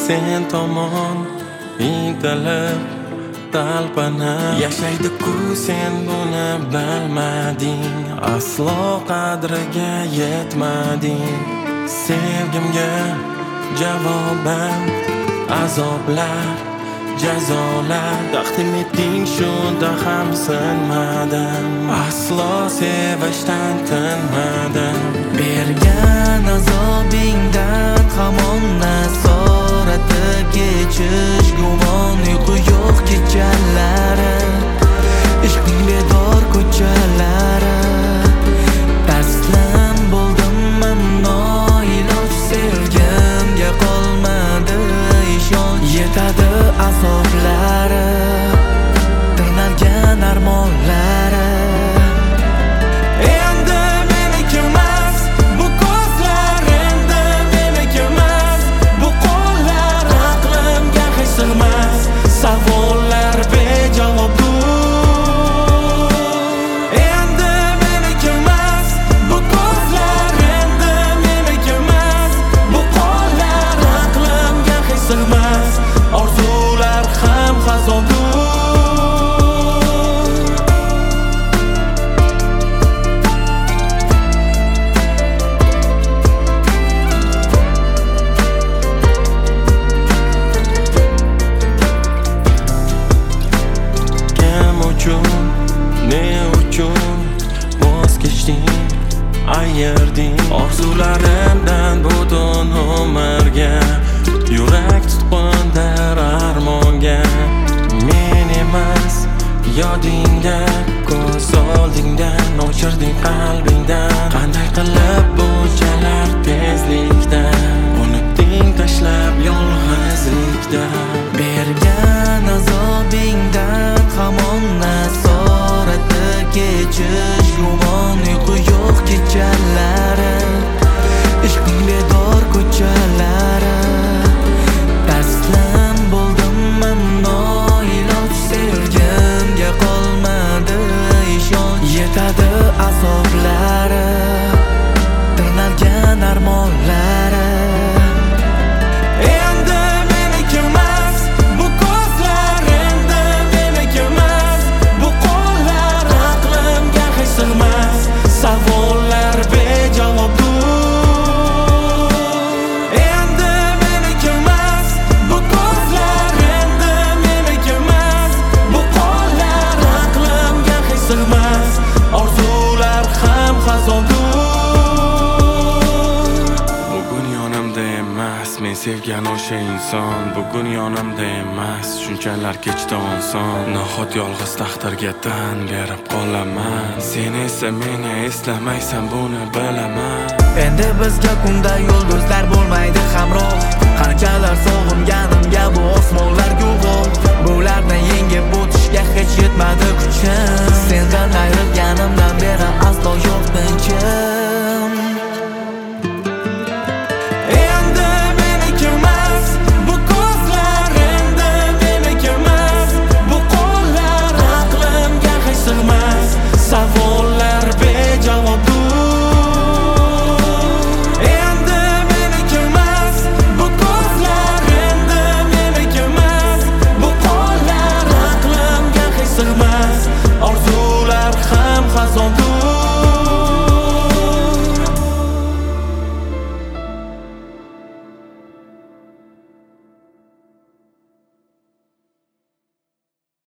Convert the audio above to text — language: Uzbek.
sen tomon intilib talpinib yashaydi-ku sen buni bilmading, aslo qadriga yetmading. Sevgimga javoban azoblar, jazolar taqdim etding, shunda ham sinmadim, aslo sevishdan tinmadim. Bergan azobingdan hamon nasorati kechish gumon, uyqu yo'q kechalari, ishqning bedor ko'chalari. Taslim bo'ldimman noiloj, sevgimga qolmadi ishonch. Yetadi azoblari, tirnalgan armonlari. Savollar bejavob bu. Endi meniki emas bu ko'zlar, endi meniki emas bu qo'llar. Aqlimga hech sig'mas orzular ham xazondur. Ne uchun voz kechding, ayırding orzularimdan butun umrga. Yurak tutqundir armonga. Men emas yodingda, ko'z oldingdan o'chirding qalbingdan. Qanday qilib bunchalar tezlikda unutding, tashlab yolg'izlikda. Bergan azobingdan hamon nasorati kechish gumon, uyqu yo'q kechalari, ishqning bedor ko'chalari. Taslim bo'ldimman noiloj, sevgimga qolmadi ishonch. Yetadi azoblari, tirnalgan armonlari. Savollar bejavob bu. Endi meniki emas bu ko'zlar, endi meniki emas bu qo'llar. Aqlimga hech sig'mas orzular ham xazondur. Bugun yonimda emas men sevgan o'sha inson, bugun yonimda emas shunchalar kechdi oson. Nahot yolg'iz taqdirga tan berib qolaman, sen esa meni eslamaysan, buni bilaman. Endi bizga kunda yulduzlar bo'lmaydi hamroh, qanchalar sog'inganimga bu osmonlar guvoh. Bularni yengib o'tishga hech yetmadi kuchim, sendan ayrilib